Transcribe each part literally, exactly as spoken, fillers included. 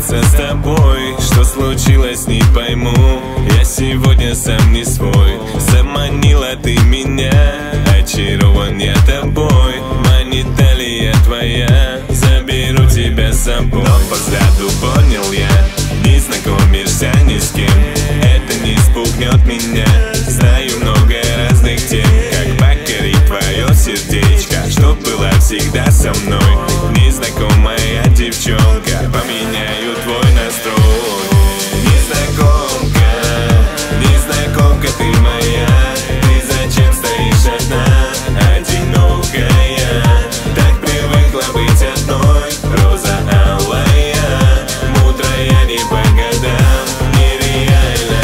расстаться с тобой. Что случилось, не пойму. Я сегодня сам не свой. Заманила ты меня, очарован я тобой. Манит талия твоя, заберу тебя с собой. Но по взгляду понял я, не знакомишься ни с кем. Это не спугнет меня. Знаю много разных тем, как покорить твое сердечко, чтоб была всегда со мной. Незнакомая девчонка, поменяю твой настрой. Незнакомка, незнакомка ты моя. Ты зачем стоишь одна, одинокая? Так привыкла быть одной, роза алая, мудрая не по годам, нереальная.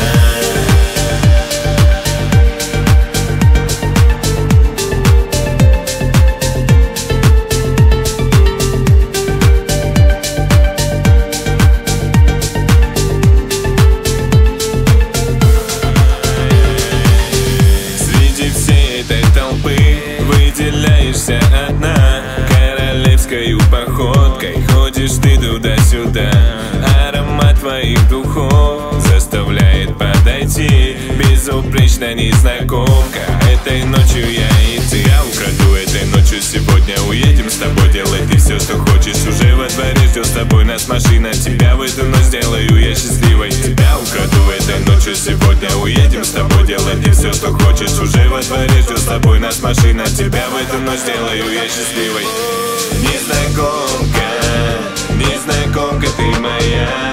Выделяешься одна, королевской походкой ходишь ты туда-сюда. Аромат твоих духов заставляет подойти. Безупречная незнакомка, этой ночью я и ты. Я украду этой ночью сегодня. Уедем с тобой, делай ты все, что хочешь. Уже во дворе ждет с тобой нас машина. Тебя в эту ночь сделаю я счастливой. Тебя украду этой ночью сегодня. Уедем с тобой, делай ты все, что хочешь. Уже во дворе ждет с тобой нас машина. Тебя в эту ночь сделаю я счастливой. Незнакомка, незнакомка ты моя.